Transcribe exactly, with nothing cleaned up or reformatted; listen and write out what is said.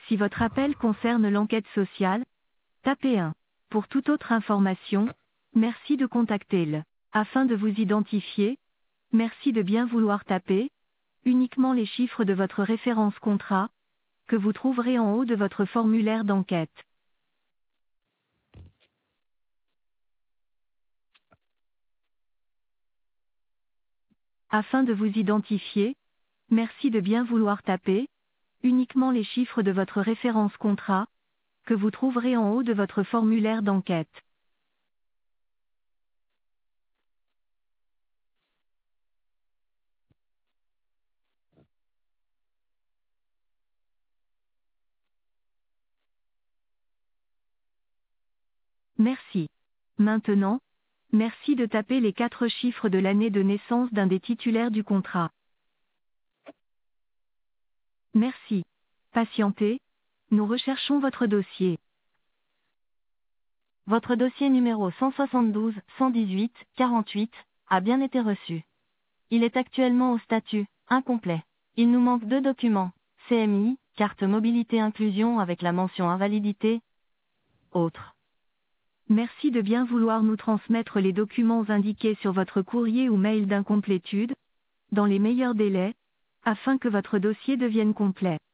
Si votre appel concerne l'enquête sociale, tapez un. Pour toute autre information, merci de contacter le. Afin de vous identifier, merci de bien vouloir taper uniquement les chiffres de votre référence contrat, que vous trouverez en haut de votre formulaire d'enquête. Afin de vous identifier, merci de bien vouloir taper uniquement les chiffres de votre référence contrat, que vous trouverez en haut de votre formulaire d'enquête. Merci. Maintenant, merci de taper les quatre chiffres de l'année de naissance d'un des titulaires du contrat. Merci. Patientez, nous recherchons votre dossier. Votre dossier numéro cent soixante-douze cent dix-huit quarante-huit a bien été reçu. Il est actuellement au statut incomplet. Il nous manque deux documents, C M I, carte mobilité inclusion avec la mention invalidité, autres. Merci de bien vouloir nous transmettre les documents indiqués sur votre courrier ou mail d'incomplétude, dans les meilleurs délais, afin que votre dossier devienne complet.